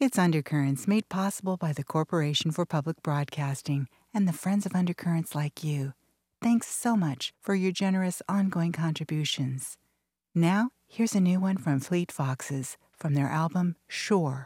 It's Undercurrents, made possible by the Corporation for Public Broadcasting and the friends of Undercurrents like you. Thanks so much for your generous ongoing contributions. Now, here's a new one from Fleet Foxes from their album Shore.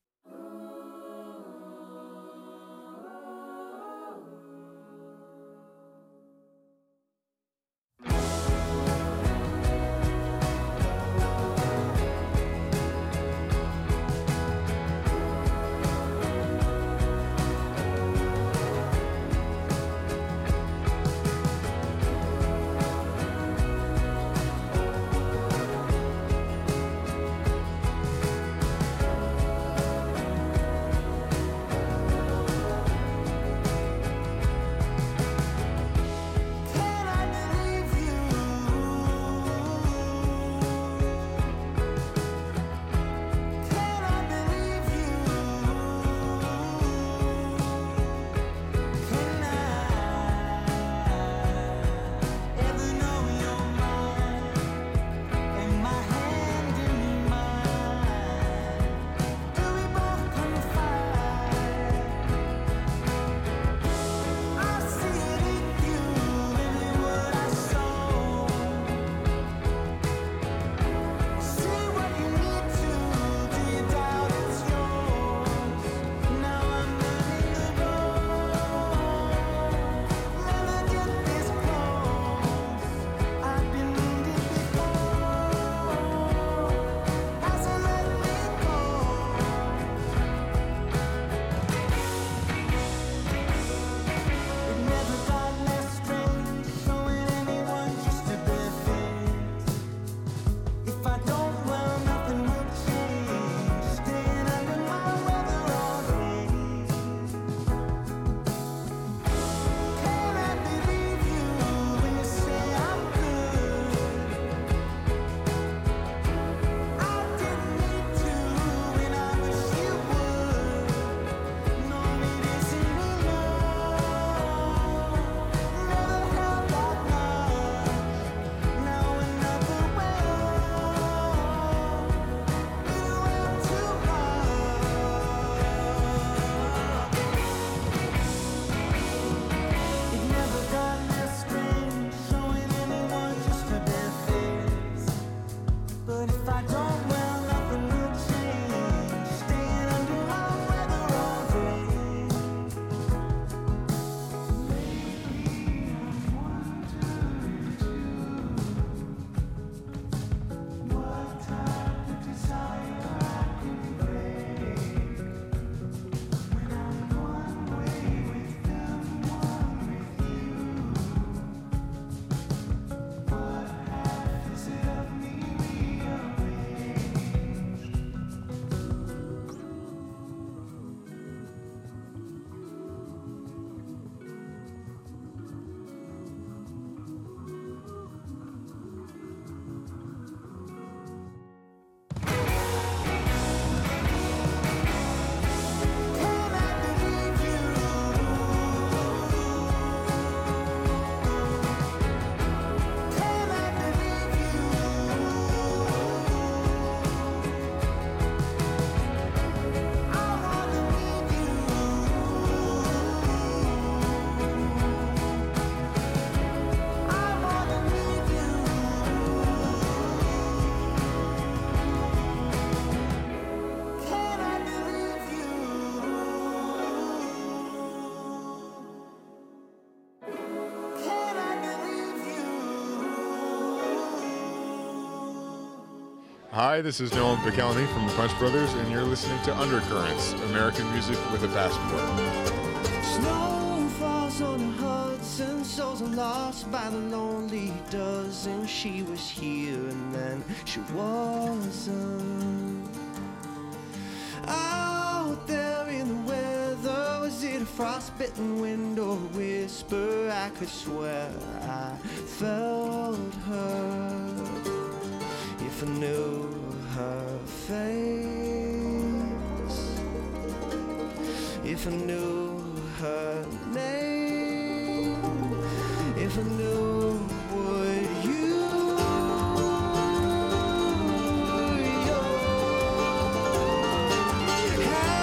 Hi, this is Nolan Picalny from the Punch Brothers, and you're listening to Undercurrents, American music with a passport. Snow falls on the Hudson, souls are lost by the lonely dozen. She was here and then she wasn't. Out there in the weather, was it a frostbitten wind or a whisper? I could swear I felt her. If I knew her face, if I knew her name, if I knew what you had.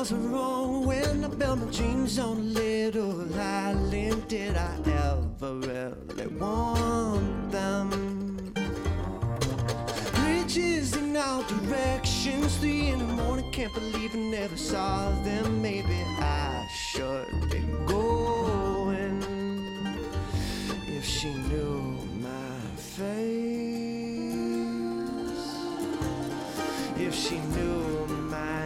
was wrong when I built my dreams on a little island. Did I ever really want them? Bridges in all directions, 3 in the morning, can't believe I never saw them. Maybe I should be going if she knew my face, if she knew my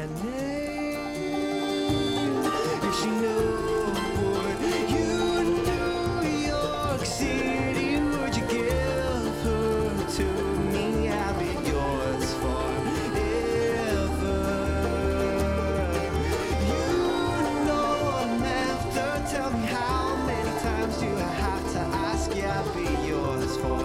name, if she knew, would you New York City, would you give her to me? I'll be yours forever. You know I'm after, tell me how many times do I have to ask? Yeah, I'll be yours forever.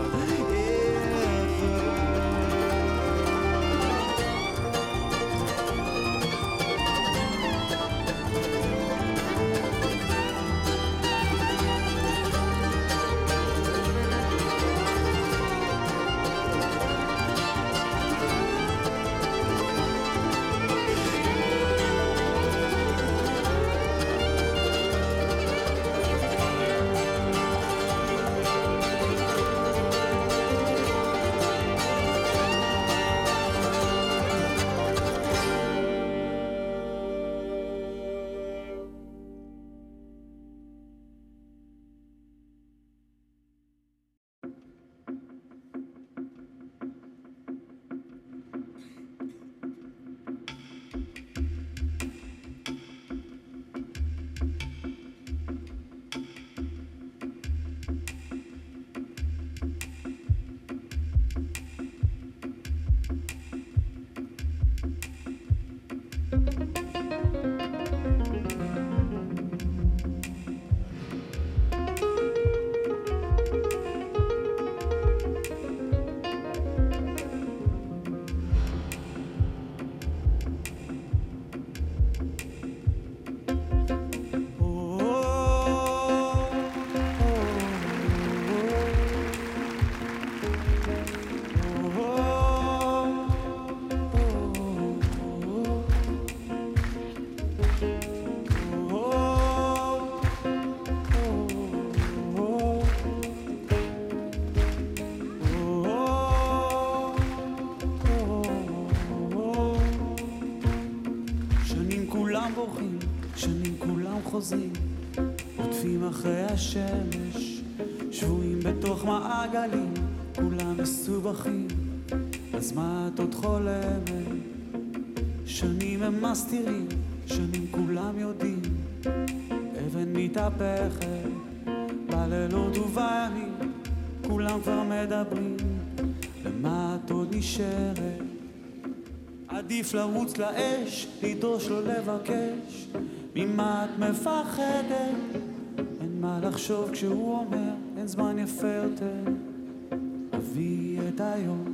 חוזרים, עוטפים אחרי השמש, שבועים בתוך מעגלים, כולם מסובכים, אז מה את עוד חולמת? שנים הם מסתירים, שנים כולם יודעים, אבן מתהפכת, בלילות ובימים, כולם כבר מדברים, למה את עוד נשארת? עדיף לרוץ לאש, לדרוש לא לבקש, ממה את מפחדת? אין מה לחשוב כשהוא אומר, אין זמן יפה יותר, אביא את היום.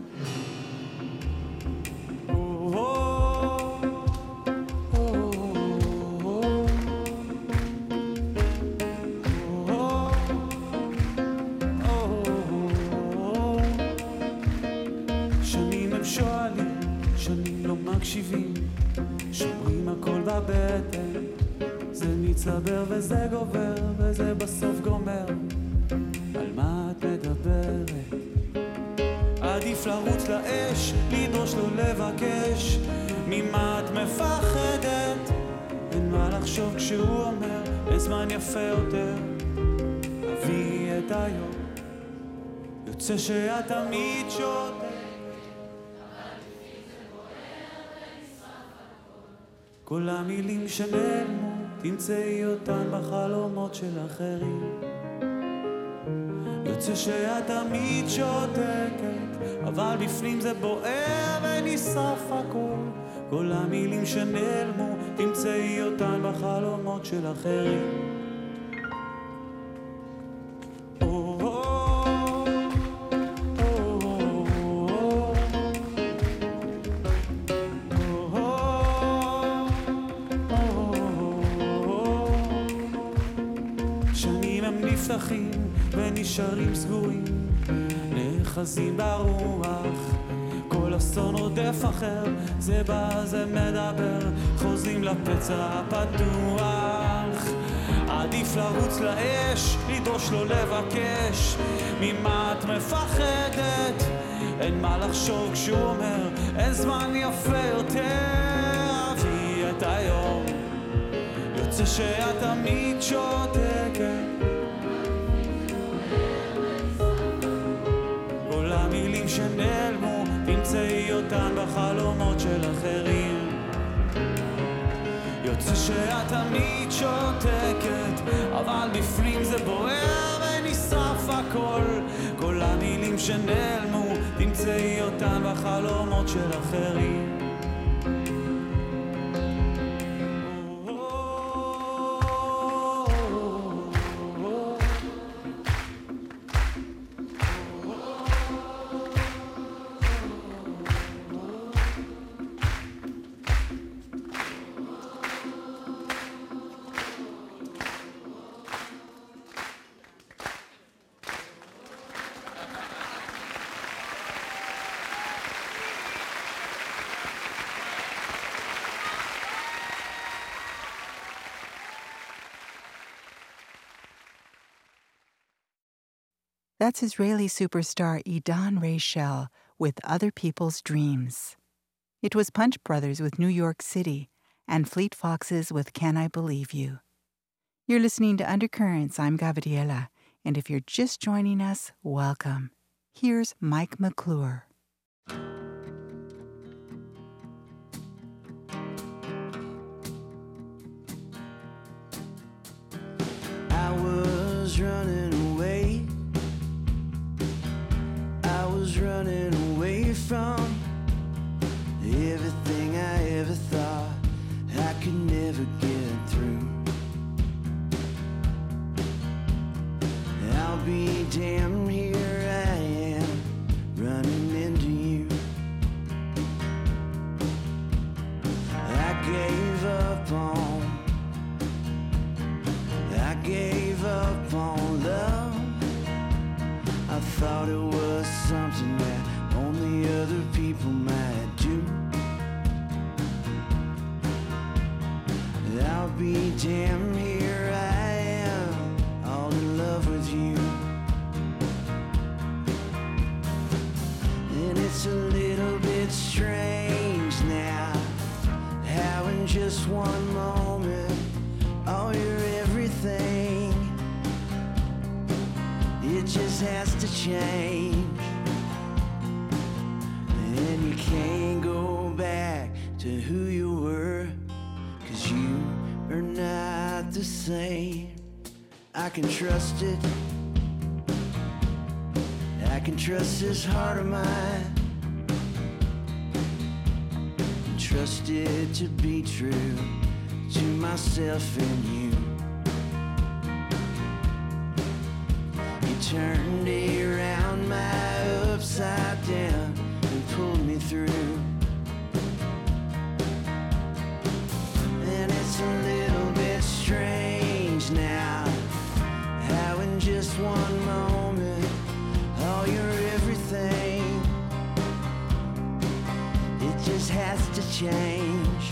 שנים הם שואלים, שנים לא מקשיבים, שומרים הכל בבטן, זה מצטבר וזה גובר, וזה בסוף גומר. על מה את מדברת? עדיף לרוץ לאש, לדרוש לא לבקש, ממה את מפחדת? אין מה לחשוב כשהוא אומר, אין זמן יפה יותר, אביא את היום. יוצא שאת תמיד שותק, כל המילים שנעלמו, תמצאי אותן בחלומות של אחרים. יוצא שאת תמיד שותקת, אבל בפנים זה בוער ונשרף הכל. כל המילים שנעלמו, תמצאי אותן בחלומות של אחרים. ונשארים סגורים, נאחזים ברוח, כל כל אסון רודף אחר, זה בא זה מדבר, חוזרים לפצע הפתוח. עדיף לרוץ לאש, לדרוש לו לבקש, ממה את מפחדת? אין מה לחשוב כשהוא אומר, אין זמן יפה יותר. אהבי את היום, יוצא שאת תמיד שותקת, כל המילים שנעלמו, תמצאי אותן בחלומות של אחרים. יוצא שאת תמיד שותקת, אבל בפנים זה בוער ונשרף הכל, כל המילים שנעלמו, תמצאי אותן בחלומות של אחרים. That's Israeli superstar Idan Rachel with Other People's Dreams. It was Punch Brothers with New York City and Fleet Foxes with Can I Believe You. You're listening to Undercurrents. I'm Gabriela, and if you're just joining us, welcome. Here's Mike McClure. I was running away. I was running away from everything I ever thought I could never get through. I'll be damned, here I am running into you. I gave up on love. I thought it was something that only other people might do. I'll be damned, here I am, all in love with you. And it's a little bit strange now, how in just one moment, all your everything, it just has to change. And you can't go back to who you were, 'cause you are not the same. I can trust it, I can trust this heart of mine, trust it to be true to myself and you. You turned around my upside down and pulled me through. And it's a little bit strange now, how in just one moment, all your everything, it just has to change.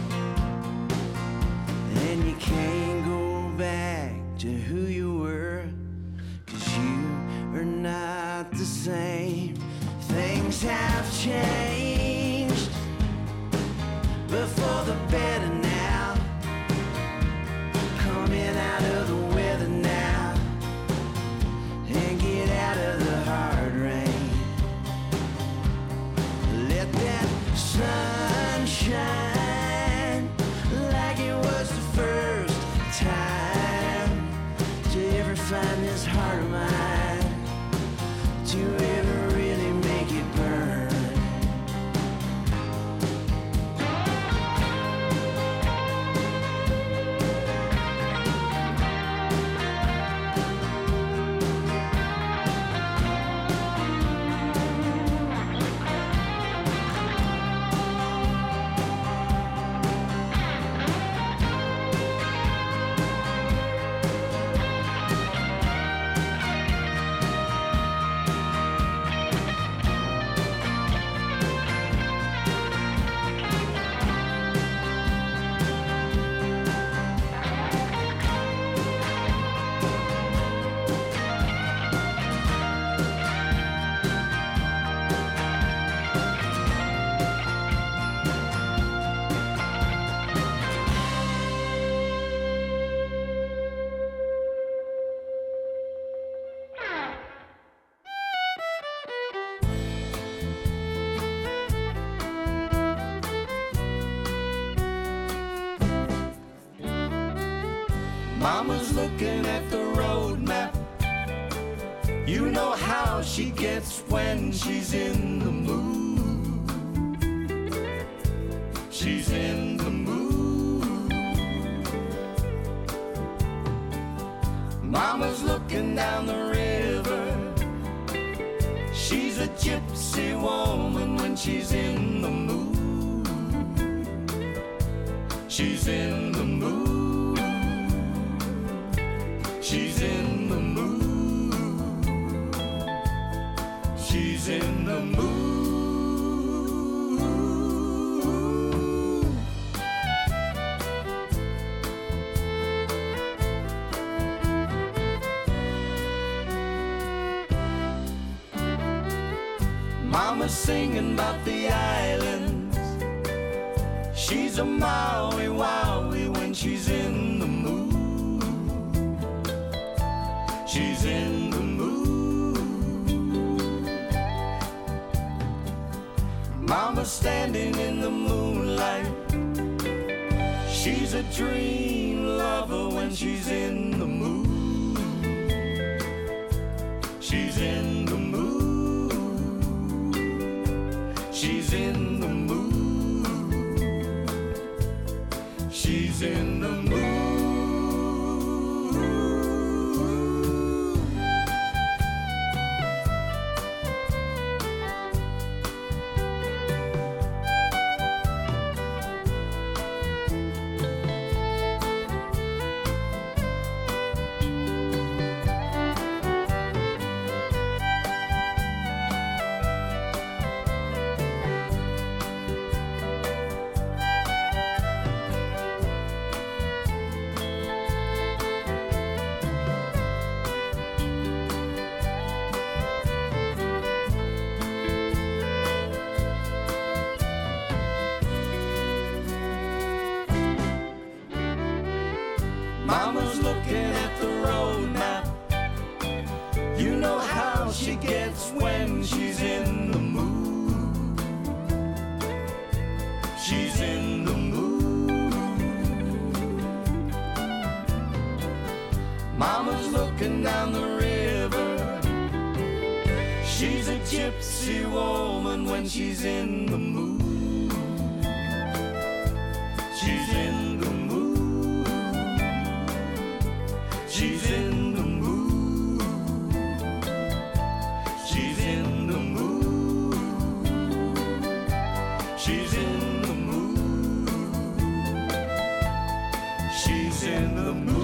And you can't go back to who you were, 'cause you are not the same. Things have changed, but for the better now. Coming out of the weather now, and get out of the hard rain. Let that sun shine like it was the first time to ever find this heart of mine, to ever really make it burn. Mama's looking at the road map. You know how she gets when she's in the mood. She's in the mood. Mama's looking down the river. She's a gypsy woman when she's in the mood. She's in the mood. She's in the mood. She's in the mood. Mama's singing about the islands. She's a Maui Wowie when she's in the mood. She's in the mood. Mama's standing in the moonlight. She's a dream lover when she's in the mood. She's in the mood. She's in the mood. She's in the mood. Mama's looking at the road map. You know how she gets when she's in the mood. She's in the mood. Mama's looking down the river. She's a gypsy woman when she's in the mood. She's in the mood. She's in the mood. She's in the mood. She's in the mood. She's in the mood.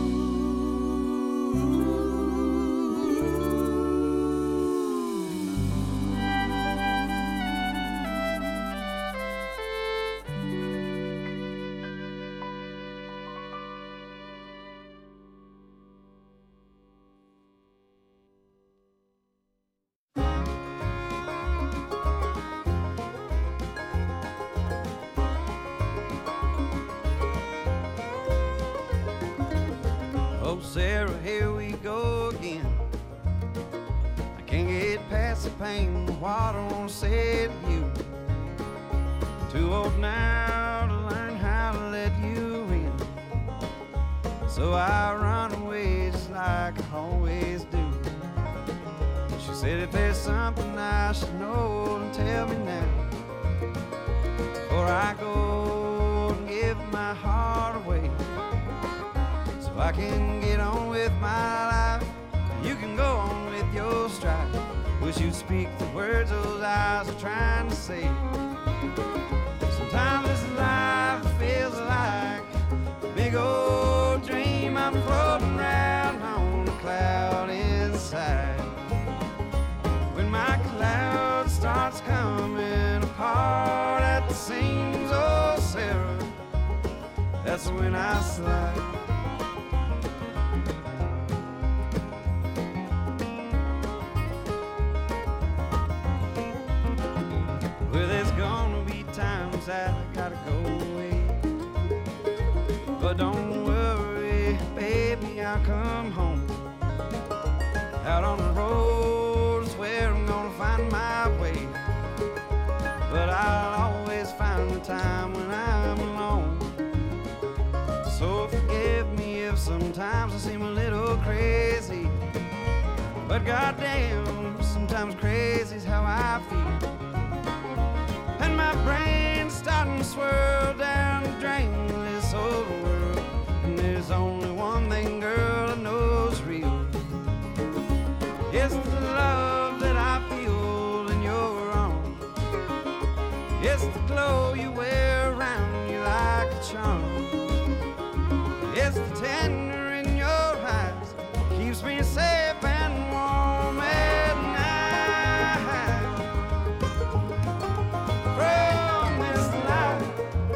Oh, Sarah, here we go again. I can't get past the pain. What I want to say to you. Too old now to learn how to let you in. So I run away just like I always do. She said if there's something I should know, then tell me now. Before I go and give my heart away. I can get on with my life. You can go on with your strife. Wish you'd speak the words those eyes are trying to say. Sometimes this life feels like a big old dream. I'm floating around on a cloud inside. When my cloud starts coming apart at the seams, oh Sarah, that's when I slide. I gotta go away, but don't worry, baby, I'll come home. Out on the road is where I'm gonna find my way, but I'll always find the time when I'm alone. So forgive me if some go crazy. But goddamn, sometimes crazy's how I feel. And my brain's starting to swirl down the drain of this old world. And there's only one thing, girl, I know's real. It's the love that I feel in your arms. It's the glow you wear around you like a charm. It's the tender in your eyes, keeps me safe and warm at night. From this life,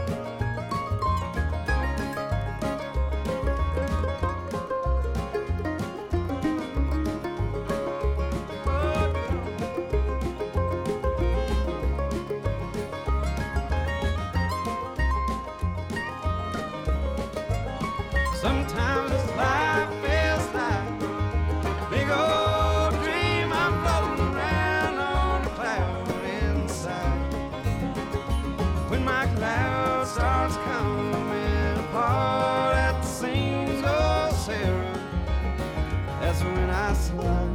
sometimes this life feels like a big old dream. I'm floating around on a cloud inside. When my cloud starts coming apart at the seams, oh Sarah, that's when I slide.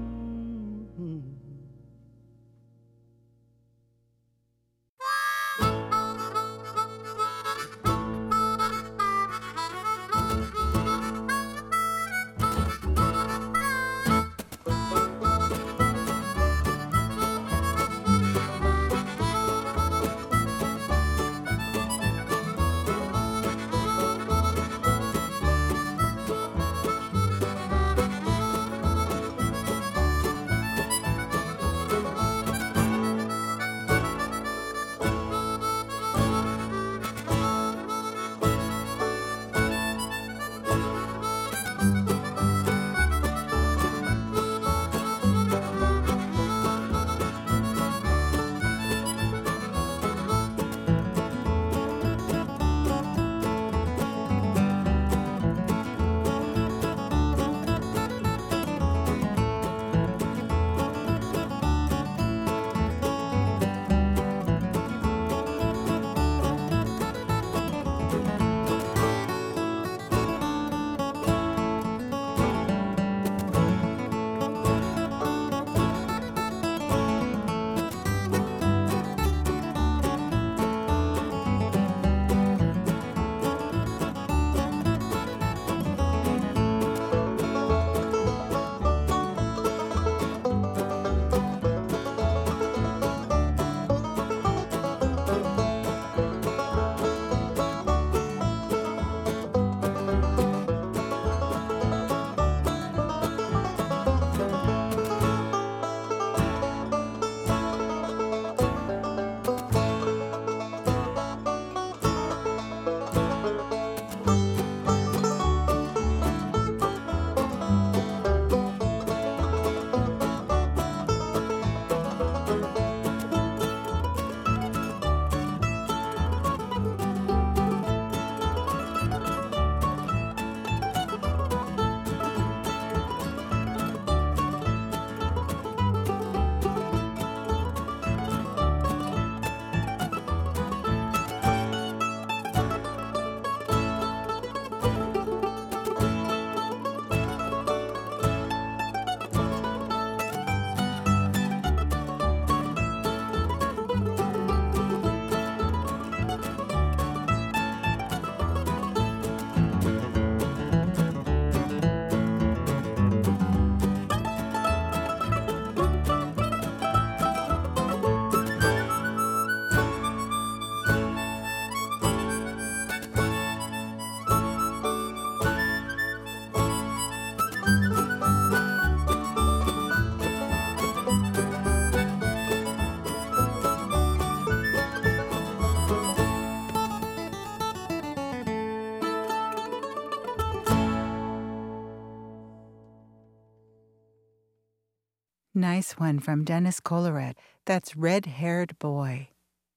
Nice one from Dennis Collerat. That's Red-Haired Boy.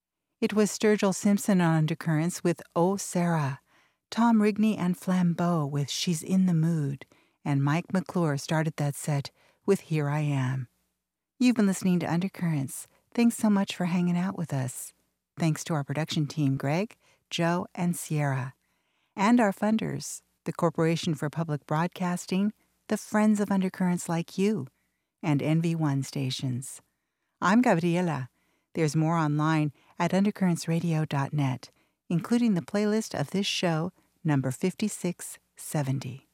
It was Sturgill Simpson on Undercurrents with Oh Sarah, Tom Rigney and Flambeau with She's in the Mood, and Mike McClure started that set with Here I Am. You've been listening to Undercurrents. Thanks so much for hanging out with us. Thanks to our production team, Greg, Joe, and Sierra. And our funders, the Corporation for Public Broadcasting, the friends of Undercurrents like you, and NV1 stations. I'm Gabriela. There's more online at undercurrentsradio.net, including the playlist of this show, number 5670.